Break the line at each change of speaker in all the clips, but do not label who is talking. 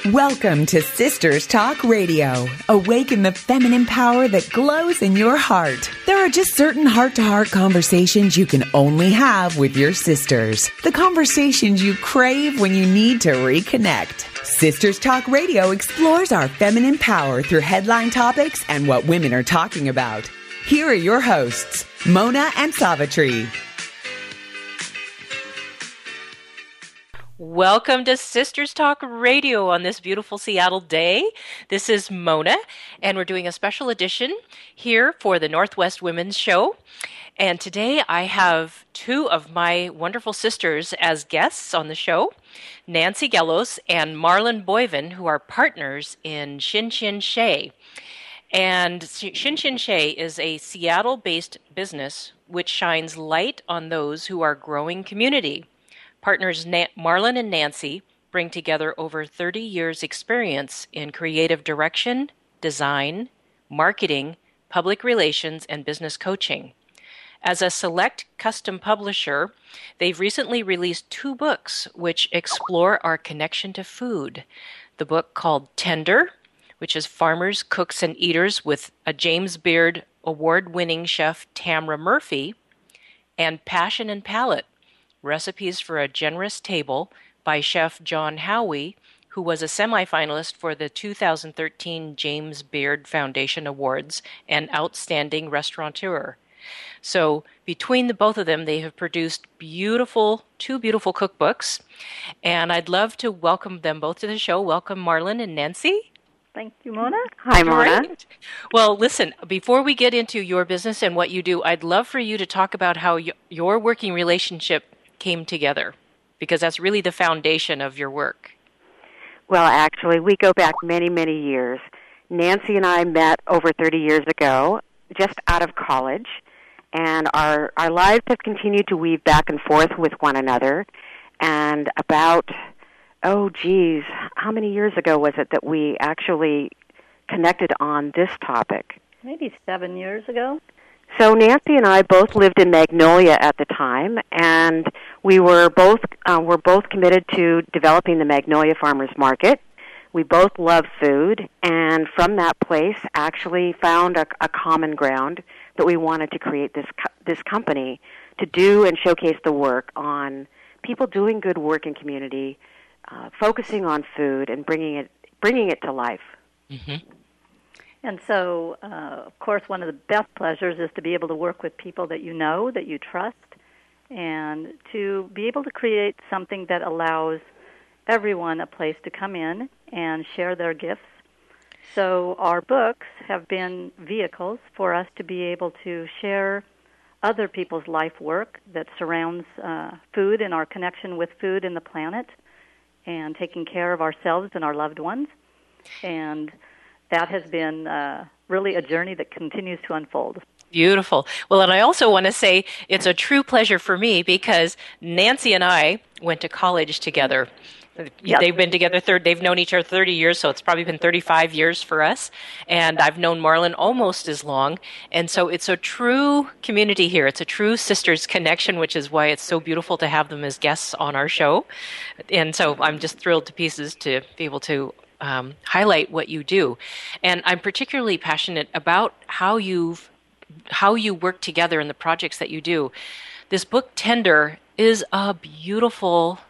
Welcome to Sisters Talk Radio. Awaken the feminine power that glows in your heart. There are just certain heart-to-heart conversations you can only have with your sisters. The conversations you crave when you need to reconnect. Sisters Talk Radio explores our feminine power through headline topics and what women are talking about. Here are your hosts, Mona and Savitri.
Welcome to Sisters Talk Radio on this beautiful Seattle day. This is Mona, and we're doing a special edition here for the Northwest Women's Show. And today I have two of my wonderful sisters as guests on the show, Nancy Gellos and Marlon Boivin, who are partners in Shin Shin Shea. And Shin Shin Shea is a Seattle-based business which shines light on those who are growing community. Partners Marlon and Nancy bring together over 30 years' experience in creative direction, design, marketing, public relations, and business coaching. As a select custom publisher, they've recently released 2 books which explore our connection to food. The book called Tender, which is Farmers, Cooks, and Eaters with a James Beard award-winning chef Tamra Murphy, and Passion and Palate, Recipes for a Generous Table by Chef John Howie, who was a semifinalist for the 2013 James Beard Foundation Awards and Outstanding Restaurateur. So between the both of them, they have produced two beautiful cookbooks, and I'd love to welcome them both to the show. Welcome, Marlon and Nancy.
Thank you, Mona.
Hi, Mona.
Great. Well, listen, before we get into your business and what you do, I'd love for you to talk about how your working relationship came together, because that's really the foundation of your work.
Well, actually, we go back many, many years. Nancy and I met over 30 years ago, just out of college, and our lives have continued to weave back and forth with one another. And about, how many years ago was it that we actually connected on this topic?
Maybe 7 years ago.
So Nancy and I both lived in Magnolia at the time, and we were both committed to developing the Magnolia Farmers Market. We both love food, and from that place actually found a common ground that we wanted to create this company to do and showcase the work on people doing good work in community, focusing on food and bringing it to life.
Mm-hmm.
And so, of course, one of the best pleasures is to be able to work with people that you know, that you trust, and to be able to create something that allows everyone a place to come in and share their gifts. So our books have been vehicles for us to be able to share other people's life work that surrounds food and our connection with food and the planet and taking care of ourselves and our loved ones. And that has been really a journey that continues to unfold.
Beautiful. Well, and I also want to say it's a true pleasure for me because Nancy and I went to college together. Yep. They've been together, they've known each other 30 years, so it's probably been 35 years for us. And I've known Marlon almost as long. And so it's a true community here. It's a true sisters connection, which is why it's so beautiful to have them as guests on our show. And so I'm just thrilled to pieces to be able to highlight what you do. And I'm particularly passionate about how you work together in the projects that you do. This book, Tender, is a beautiful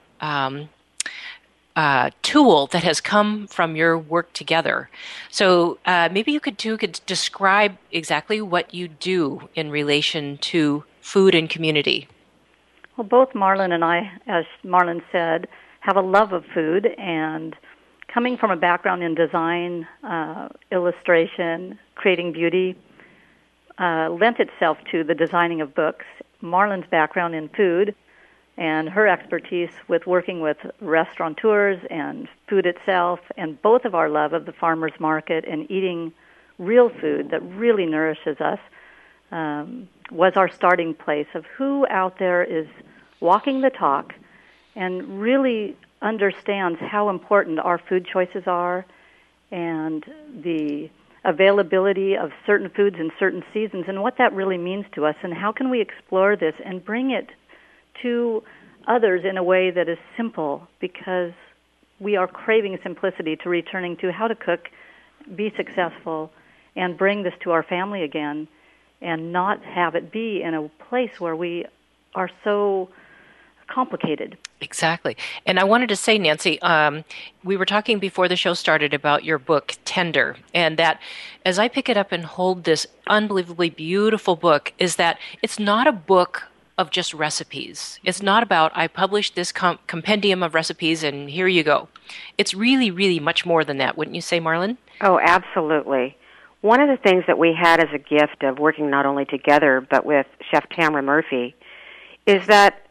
tool that has come from your work together. So maybe you could describe exactly what you do in relation to food and community.
Well, both Marlon and I, as Marlon said, have a love of food, and coming from a background in design, illustration, creating beauty, lent itself to the designing of books. Marlon's background in food and her expertise with working with restaurateurs and food itself, and both of our love of the farmer's market and eating real food that really nourishes us, was our starting place of who out there is walking the talk and really understands how important our food choices are and the availability of certain foods in certain seasons and what that really means to us, and how can we explore this and bring it to others in a way that is simple, because we are craving simplicity to returning to how to cook, be successful, and bring this to our family again, and not have it be in a place where we are so complicated.
Exactly. And I wanted to say, Nancy, we were talking before the show started about your book, Tender, and that as I pick it up and hold this unbelievably beautiful book, is that it's not a book of just recipes. It's not about, I published this compendium of recipes and here you go. It's really, really much more than that, wouldn't you say, Marlon?
Oh, absolutely. One of the things that we had as a gift of working not only together but with Chef Tamara Murphy is that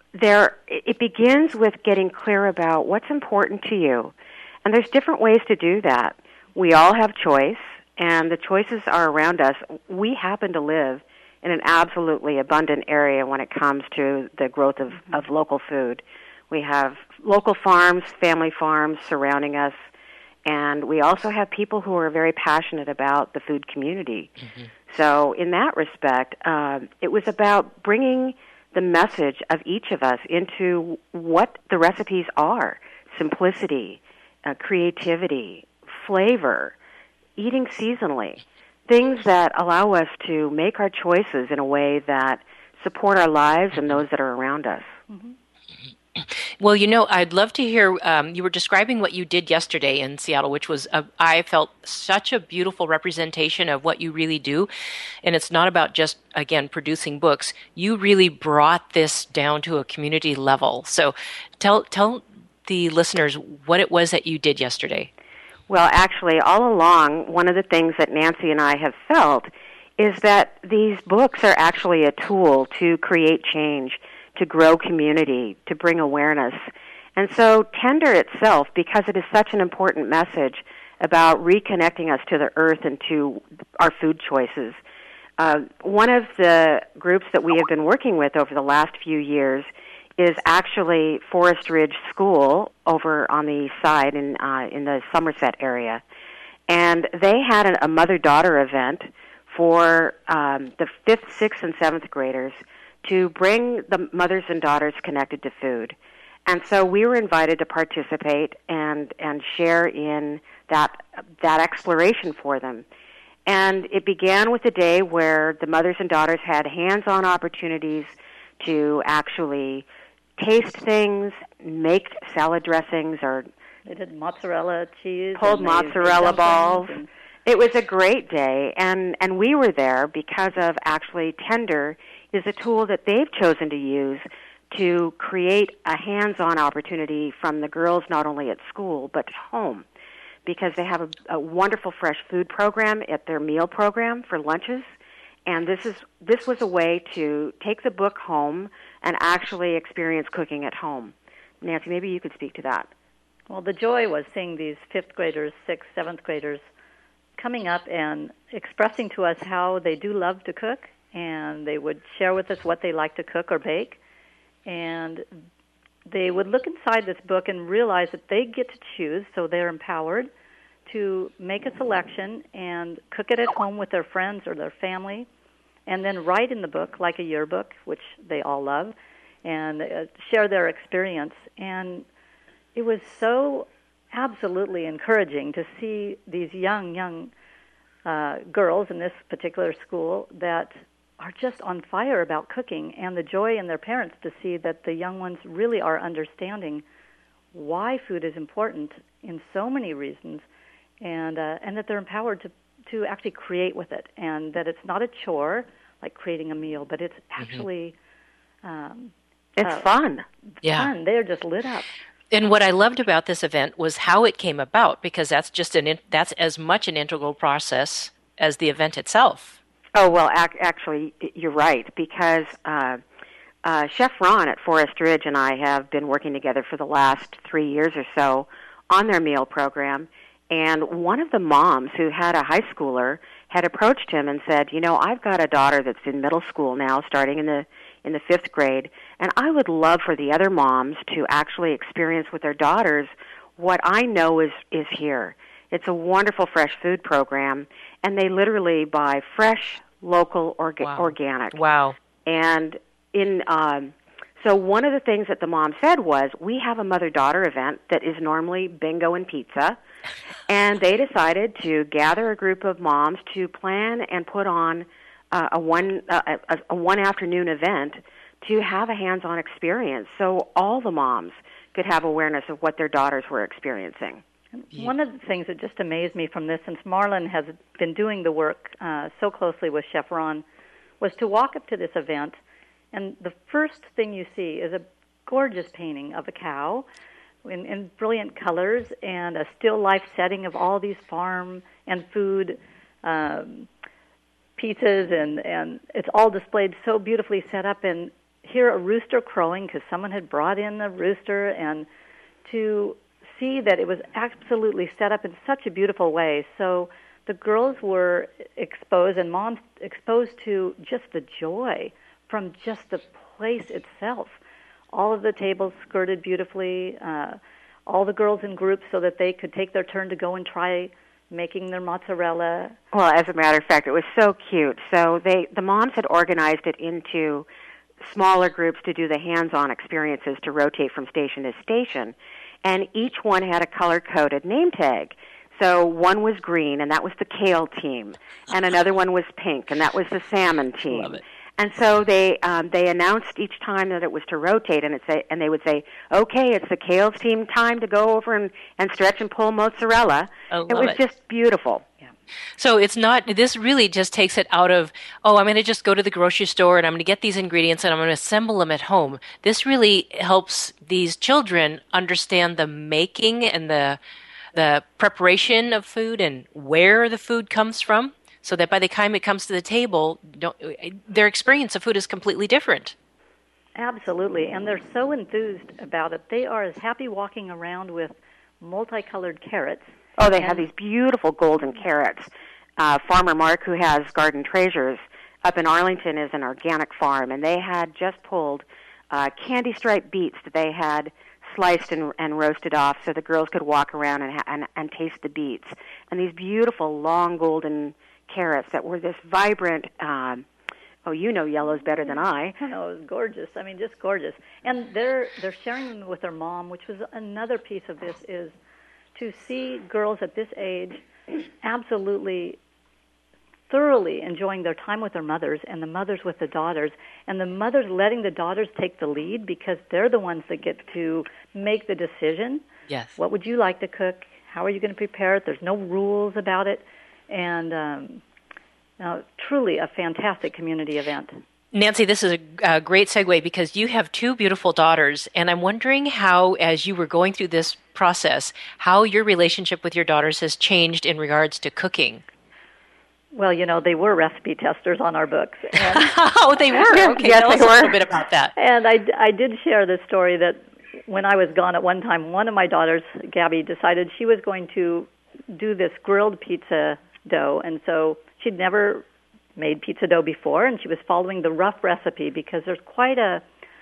it begins with getting clear about what's important to you. And there's different ways to do that. We all have choice, and the choices are around us. We happen to live in an absolutely abundant area when it comes to the growth of local food. We have local farms, family farms surrounding us, and we also have people who are very passionate about the food community. Mm-hmm. So in that respect, it was about bringing the message of each of us into what the recipes are: simplicity, creativity, flavor, eating seasonally, things that allow us to make our choices in a way that support our lives and those that are around us.
Mm-hmm.
Well, I'd love to hear, you were describing what you did yesterday in Seattle, which was, I felt such a beautiful representation of what you really do. And it's not about just, again, producing books. You really brought this down to a community level. So tell the listeners what it was that you did yesterday.
Well, actually, all along, one of the things that Nancy and I have felt is that these books are actually a tool to create change, to grow community, to bring awareness. And so Tender itself, because it is such an important message about reconnecting us to the earth and to our food choices, one of the groups that we have been working with over the last few years is actually Forest Ridge School over on the east side in the Somerset area. And they had a mother-daughter event for the 5th, 6th, and 7th graders to bring the mothers and daughters connected to food. And so we were invited to participate and share in that exploration for them. And it began with a day where the mothers and daughters had hands-on opportunities to actually taste things, make salad dressings, or
they did mozzarella cheese,
pulled mozzarella balls. It was a great day, and we were there because of actually Tender is a tool that they've chosen to use to create a hands-on opportunity from the girls not only at school but at home, because they have a wonderful fresh food program at their meal program for lunches, and this was a way to take the book home and actually experience cooking at home. Nancy, maybe you could speak to that.
Well, the joy was seeing these 5th graders, 6th, 7th graders coming up and expressing to us how they do love to cook, and they would share with us what they like to cook or bake, and they would look inside this book and realize that they get to choose, so they're empowered to make a selection and cook it at home with their friends or their family, and then write in the book like a yearbook, which they all love, and share their experience. And it was so absolutely encouraging to see these young girls in this particular school that are just on fire about cooking, and the joy in their parents to see that the young ones really are understanding why food is important in so many reasons, and that they're empowered to actually create with it, and that it's not a chore like creating a meal, but it's actually
it's fun.
Yeah.
Fun. They're just lit up.
And what I loved about this event was how it came about, because that's just that's as much an integral process as the event itself.
Oh, well, actually, you're right, because Chef Ron at Forest Ridge and I have been working together for the last 3 years or so on their meal program, and one of the moms who had a high schooler had approached him and said, I've got a daughter that's in middle school now, starting in the 5th grade, and I would love for the other moms to actually experience with their daughters what I know is here. It's a wonderful fresh food program, and they literally buy fresh, local, organic.
Wow.
And in So one of the things that the mom said was, we have a mother-daughter event that is normally bingo and pizza, and they decided to gather a group of moms to plan and put on a one afternoon event to have a hands-on experience, so all the moms could have awareness of what their daughters were experiencing.
One of the things that just amazed me from this, since Marlon has been doing the work so closely with Chef Ron, was to walk up to this event, and the first thing you see is a gorgeous painting of a cow in brilliant colors and a still life setting of all these farm and food pizzas, and it's all displayed so beautifully set up, and hear a rooster crowing because someone had brought in the rooster, and to see that it was absolutely set up in such a beautiful way. So the girls were exposed, and moms exposed to just the joy from just the place itself. All of the tables skirted beautifully, all the girls in groups so that they could take their turn to go and try making their mozzarella.
Well, as a matter of fact, it was so cute. So the moms had organized it into smaller groups to do the hands-on experiences to rotate from station to station, and each one had a color-coded name tag. So one was green, and that was the kale team, and another one was pink, and that was the salmon team.
Love it.
And so they announced each time that it was to rotate, and they would say, "Okay, it's the kales team time to go over and stretch and pull mozzarella." It was just beautiful. Yeah.
So it's not, this really just takes it out of, I'm going to just go to the grocery store and I'm going to get these ingredients and I'm going to assemble them at home. This really helps these children understand the making and the preparation of food and where the food comes from, so that by the time it comes to the table, their experience of food is completely different.
Absolutely, and they're so enthused about it. They are as happy walking around with multicolored carrots.
Oh, they have these beautiful golden carrots. Farmer Mark, who has Garden Treasures up in Arlington, is an organic farm, and they had just pulled candy striped beets that they had sliced and roasted off so the girls could walk around and taste the beets. And these beautiful, long, golden carrots that were this vibrant, you know yellows better than I.
No, it was gorgeous. I mean, just gorgeous. And they're sharing them with their mom, which was another piece of this, is to see girls at this age absolutely thoroughly enjoying their time with their mothers, and the mothers with the daughters, and the mothers letting the daughters take the lead because they're the ones that get to make the decision.
Yes.
What would you like to cook? How are you going to prepare it? There's no rules about it. And truly a fantastic community event.
Nancy, this is a great segue because you have two beautiful daughters, and I'm wondering how, as you were going through this process, how your relationship with your daughters has changed in regards to cooking.
Well, they were recipe testers on our books. And
oh, they were? Okay,
yes,
tell us
they were.
A little bit about that.
And I did share this story that when I was gone at one time, one of my daughters, Gabby, decided she was going to do this grilled pizza dough, and so she'd never made pizza dough before, and she was following the rough recipe because there's quite a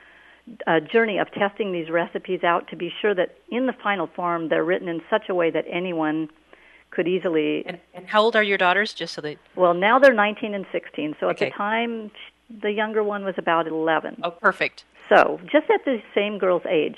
journey of testing these recipes out to be sure that in the final form they're written in such a way that anyone could easily...
And how old are your daughters, just so they...
Well, now they're 19 and 16, so
Okay.
at the time the younger one was about 11.
Oh, perfect.
So just at the same girl's age.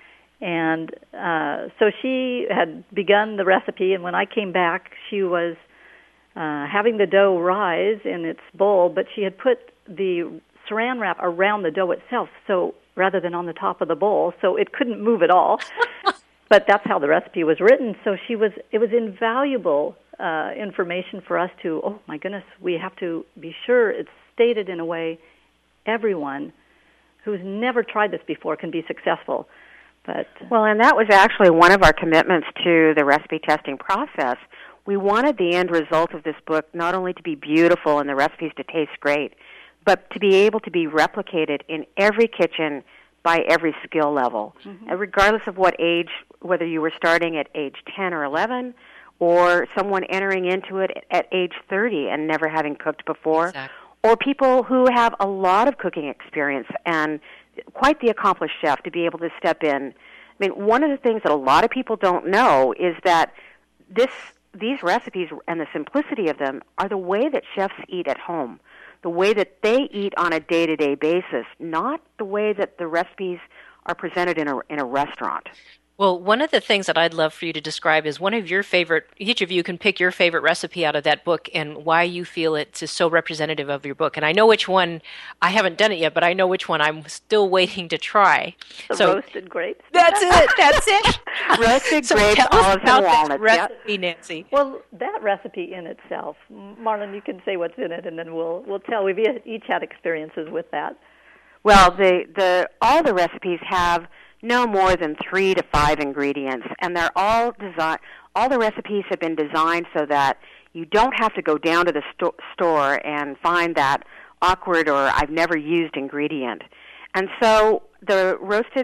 And so she had begun the recipe, and when I came back, she was having the dough rise in its bowl, but she had put the saran wrap around the dough itself, so rather than on the top of the bowl, so it couldn't move at all. But that's how the recipe was written. So it was invaluable information for us to, oh my goodness, we have to be sure it's stated in a way everyone who's never tried this before can be successful.
Well, and that was actually one of our commitments to the recipe testing process. We wanted the end result of this book not only to be beautiful and the recipes to taste great, but to be able to be replicated in every kitchen by every skill level, regardless of what age, whether you were starting at age 10 or 11 or someone entering into it at age 30 and never having cooked before,
Exactly.
or people who have a lot of cooking experience and quite the accomplished chef to be able to step in. I mean, one of the things that a lot of people don't know is that these recipes and the simplicity of them are the way that chefs eat at home. the way that they eat on a day-to-day basis, not the way that the recipes are presented in a restaurant.
Well, one of the things that I'd love for you to describe is one of your favorite, each of you can pick your favorite recipe out of that book and why you feel it's so representative of your book. And I know which one, I haven't done it yet, but I know which one I'm still waiting to try.
The roasted grapes.
That's it.
Roasted
So
grapes,
tell us
olives,
about
and
that
walnuts.
recipe, Nancy.
Well, that recipe in itself, Marlon, you can say what's in it, and then we'll tell. We've each had experiences with that.
Well, all the recipes have no more than 3 to 5 ingredients, and they're all designed. All the recipes have been designed so that you don't have to go down to the store and find that awkward or I've never used ingredient. And so the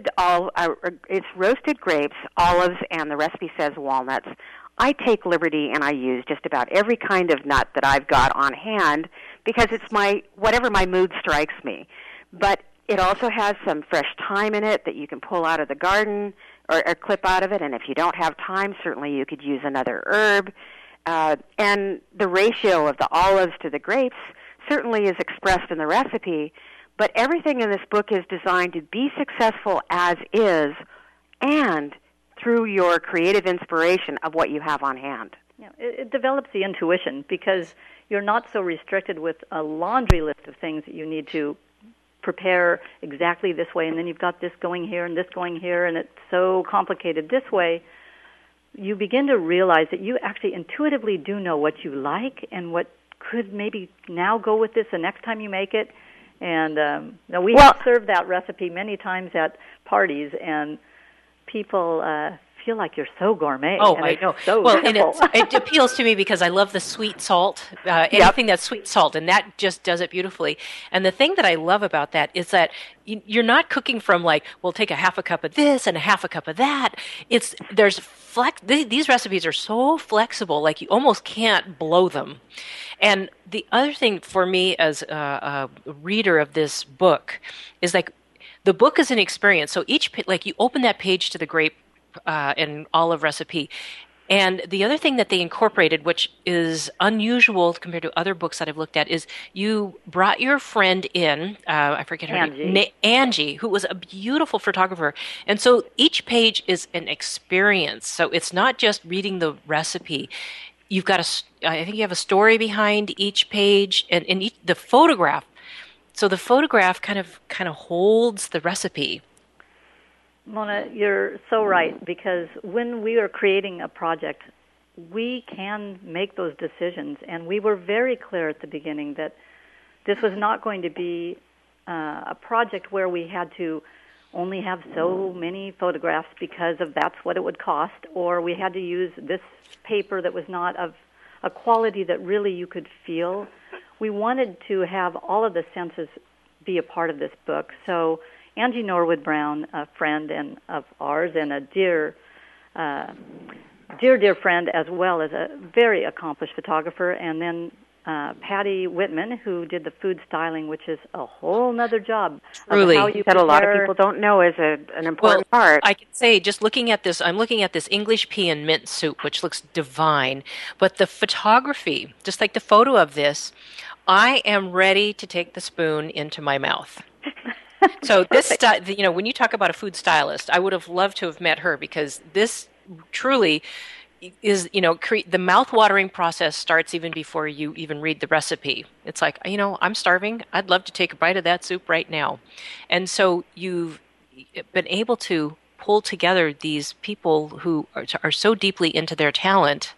it's roasted grapes, olives, and the recipe says walnuts. I take liberty and I use just about every kind of nut that I've got on hand because it's whatever my mood strikes me. But it also has some fresh thyme in it that you can pull out of the garden or clip out of it. And if you don't have time, certainly you could use another herb. And the ratio of the olives to the grapes certainly is expressed in the recipe. But everything in this book is designed to be successful as is and through your creative inspiration of what you have on hand.
Yeah, it develops the intuition because you're not so restricted with a laundry list of things that you need to prepare exactly this way, and then you've got this going here and this going here, and it's so complicated this way. You begin to realize that you actually intuitively do know what you like and what could maybe now go with this the next time you make it. And we have served that recipe many times at parties, and people feel like you're so gourmet.
Oh,
and
I know.
So
well,
simple.
and it appeals to me because I love the sweet salt, anything that's sweet salt, and that just does it beautifully. And the thing that I love about that is that you're not cooking from like, we'll take a half a cup of this and a half a cup of that. These recipes are so flexible, like you almost can't blow them. And the other thing for me as a reader of this book is like, the book is an experience. So you open that page to the grape and olive recipe. And the other thing that they incorporated, which is unusual compared to other books that I've looked at, is you brought your friend in, I forget her name, Angie, who was a beautiful photographer. And so each page is an experience. So it's not just reading the recipe. You've got I think you have a story behind each page and the photograph. So the photograph kind of holds the recipe.
Mona, you're so right, because when we are creating a project, we can make those decisions, and we were very clear at the beginning that this was not going to be a project where we had to only have so many photographs because that's what it would cost, or we had to use this paper that was not of a quality that really you could feel. We wanted to have all of the senses be a part of this book. So Angie Norwood Brown, a friend of ours and a dear friend, as well as a very accomplished photographer, and then Patty Whitman, who did the food styling, which is a whole nother job.
Truly,
how you
that a lot of people don't know is an important part.
I can say, just looking at this, I'm looking at this English pea and mint soup, which looks divine. But the photography, just like the photo of this, I am ready to take the spoon into my mouth. So this, when you talk about a food stylist, I would have loved to have met her, because this truly is, the mouth-watering process starts even before you even read the recipe. It's like, I'm starving. I'd love to take a bite of that soup right now. And so you've been able to pull together these people who are so deeply into their talent,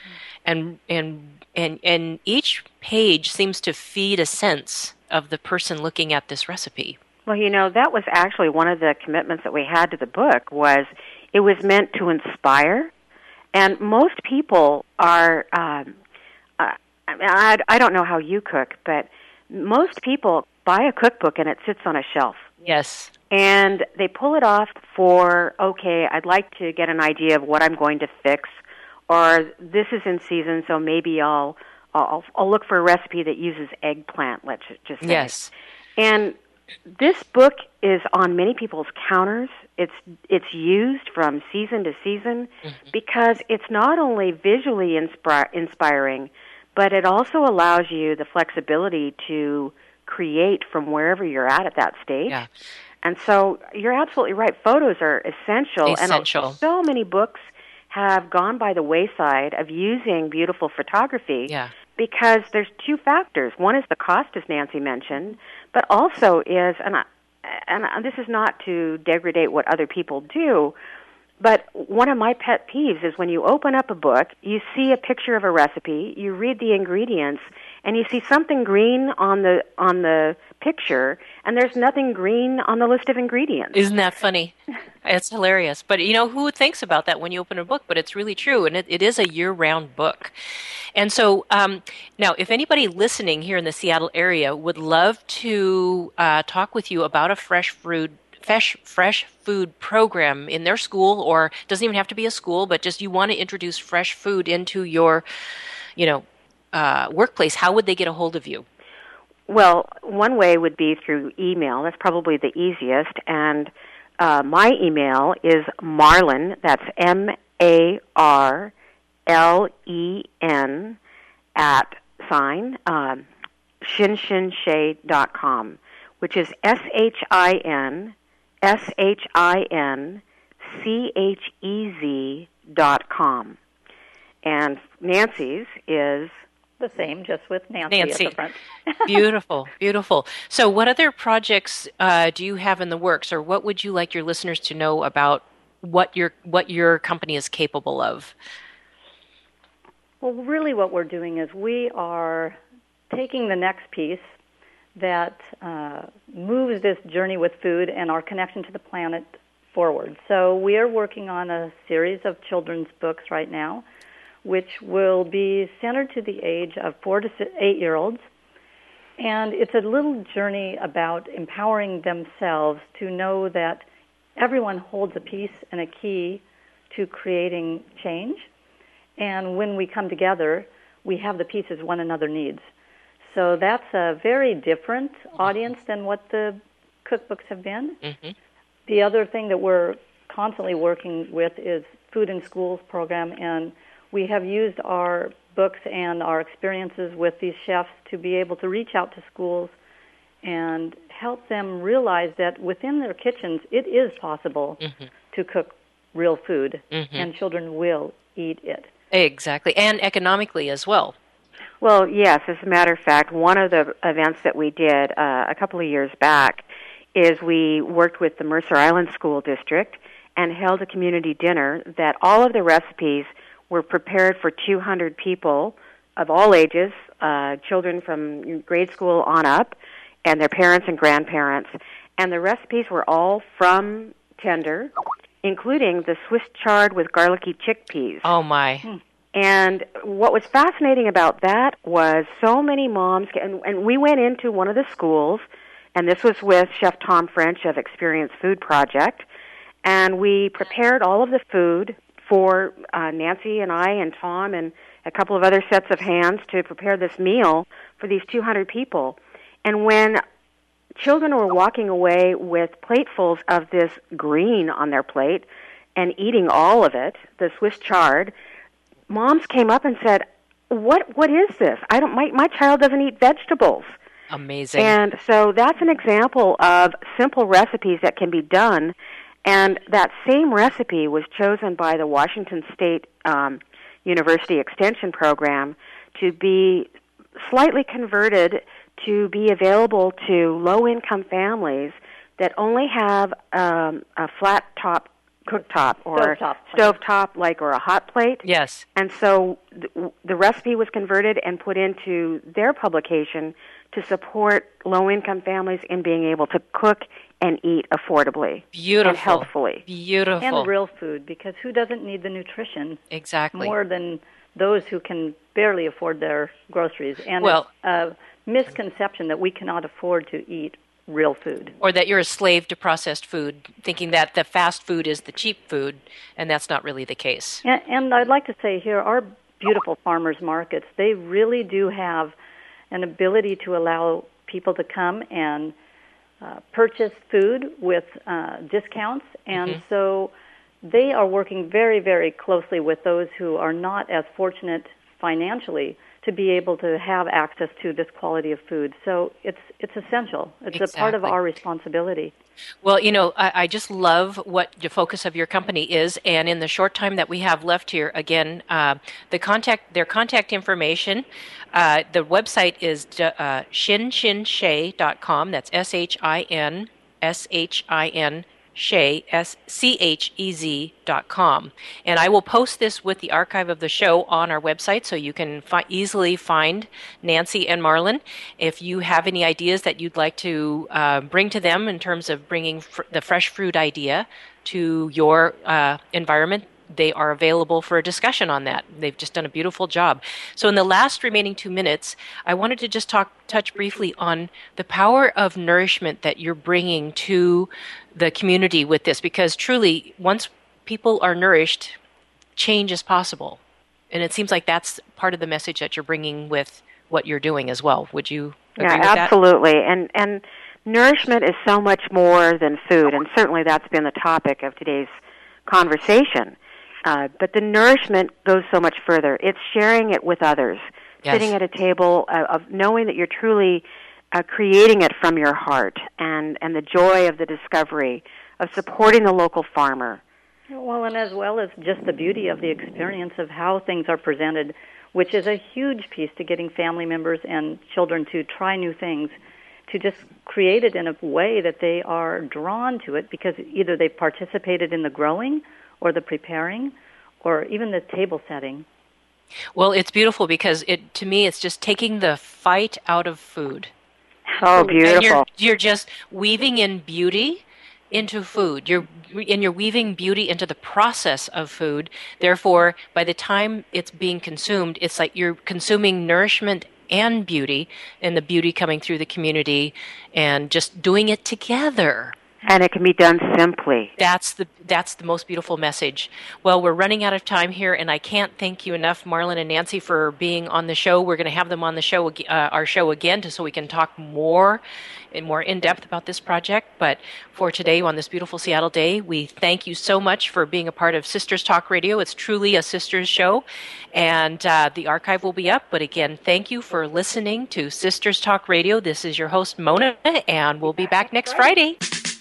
and each page seems to feed a sense of the person looking at this recipe.
Well, that was actually one of the commitments that we had to the book, was it was meant to inspire. And most people are, I don't know how you cook, but most people buy a cookbook and it sits on a shelf.
Yes.
And they pull it off for, okay, I'd like to get an idea of what I'm going to fix, or this is in season, so maybe I'll look for a recipe that uses eggplant, let's just say.
Yes.
And this book is on many people's counters. It's used from season to season because it's not only visually inspiring, but it also allows you the flexibility to create from wherever you're at that stage.
Yeah.
And so you're absolutely right. Photos are essential.
Essential.
And so many books have gone by the wayside of using beautiful photography because there's two factors. One is the cost, as Nancy mentioned, but also is, and this is not to degrade what other people do, but one of my pet peeves is when you open up a book, you see a picture of a recipe, you read the ingredients, and you see something green on the picture, and there's nothing green on the list of ingredients.
Isn't that funny? It's hilarious. But who thinks about that when you open a book? But it's really true, and it is a year-round book. And so now, if anybody listening here in the Seattle area would love to talk with you about a fresh food program in their school, or it doesn't even have to be a school, but just you want to introduce fresh food into your, workplace, how would they get a hold of you?
Well, one way would be through email. That's probably the easiest. And my email is Marlen, that's MARLEN, @shinshinshade.com, which is SHINCHEZ.com. And Nancy's is
the same, just with Nancy at the front.
Beautiful, beautiful. So what other projects do you have in the works, or what would you like your listeners to know about what your company is capable of?
Well, really what we're doing is we are taking the next piece that moves this journey with food and our connection to the planet forward. So we are working on a series of children's books right now, which will be centered to the age of 4 to 8-year-olds. And it's a little journey about empowering themselves to know that everyone holds a piece and a key to creating change. And when we come together, we have the pieces one another needs. So that's a very different audience than what the cookbooks have been. Mm-hmm. The other thing that we're constantly working with is Food in Schools program, and we have used our books and our experiences with these chefs to be able to reach out to schools and help them realize that within their kitchens it is possible to cook real food, and children will eat it.
Exactly, and economically as well.
Well, yes, as a matter of fact, one of the events that we did a couple of years back is we worked with the Mercer Island School District and held a community dinner that all of the recipes were prepared for 200 people of all ages, children from grade school on up, and their parents and grandparents. And the recipes were all from tender, including the Swiss chard with garlicky chickpeas.
Oh, my.
And what was fascinating about that was so many moms, and we went into one of the schools, and this was with Chef Tom French of Experience Food Project, and we prepared all of the food for Nancy and I and Tom and a couple of other sets of hands to prepare this meal for these 200 people. And when children were walking away with platefuls of this green on their plate and eating all of it, the Swiss chard, moms came up and said, "What is this? My child doesn't eat vegetables."
Amazing.
And so that's an example of simple recipes that can be done. And that same recipe was chosen by the Washington State University Extension Program to be slightly converted to be available to low-income families that only have a flat-top cooktop or stovetop, or a hot plate.
Yes.
And so the recipe was converted and put into their publication to support low-income families in being able to cook and eat affordably.
Beautiful.
And healthfully.
Beautiful.
And real food, because who doesn't need the nutrition?
Exactly.
More than those who can barely afford their groceries. And
well,
it's a misconception that we cannot afford to eat real food.
Or that you're a slave to processed food, thinking that the fast food is the cheap food, and that's not really the case.
And I'd like to say here, our beautiful farmers markets, they really do have an ability to allow people to come and purchase food with discounts, and so they are working very, very closely with those who are not as fortunate financially to be able to have access to this quality of food. So it's essential. It's a part of our responsibility.
Well, I just love what the focus of your company is, and in the short time that we have left here, again, their contact information, the website is ShinShinShay.com. That's ShinShin Shay, SCHEZ.com. And I will post this with the archive of the show on our website so you can easily find Nancy and Marlon. If you have any ideas that you'd like to bring to them in terms of bringing the fresh fruit idea to your environment, they are available for a discussion on that. They've just done a beautiful job. So in the last remaining 2 minutes, I wanted to just touch briefly on the power of nourishment that you're bringing to the community with this, because truly, once people are nourished, change is possible. And it seems like that's part of the message that you're bringing with what you're doing as well. Would you agree with that? Yeah,
absolutely. And nourishment is so much more than food, and certainly that's been the topic of today's conversation. But the nourishment goes so much further. It's sharing it with others, sitting at a table of knowing that you're truly creating it from your heart, and the joy of the discovery of supporting the local farmer.
Well, and as well as just the beauty of the experience of how things are presented, which is a huge piece to getting family members and children to try new things, to just create it in a way that they are drawn to it because either they've participated in the growing or the preparing, or even the table setting.
Well, it's beautiful because to me, it's just taking the fight out of food.
Oh, beautiful!
And you're just weaving in beauty into food. You're weaving beauty into the process of food. Therefore, by the time it's being consumed, it's like you're consuming nourishment and beauty, and the beauty coming through the community, and just doing it together.
And it can be done simply.
That's the most beautiful message. Well, we're running out of time here, and I can't thank you enough, Marlon and Nancy, for being on the show. We're going to have them on the show, our show again, so we can talk more in depth about this project. But for today, on this beautiful Seattle day, we thank you so much for being a part of Sisters Talk Radio. It's truly a sisters show, and the archive will be up. But again, thank you for listening to Sisters Talk Radio. This is your host, Mona, and we'll be back next Friday.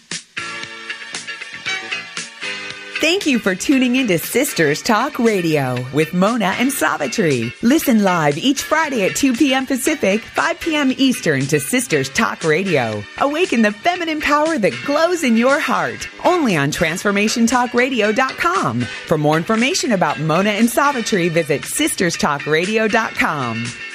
Thank you for tuning into Sisters Talk Radio with Mona and Savitri. Listen live each Friday at 2 p.m. Pacific, 5 p.m. Eastern to Sisters Talk Radio. Awaken the feminine power that glows in your heart. Only on TransformationTalkRadio.com. For more information about Mona and Savitri, visit SistersTalkRadio.com.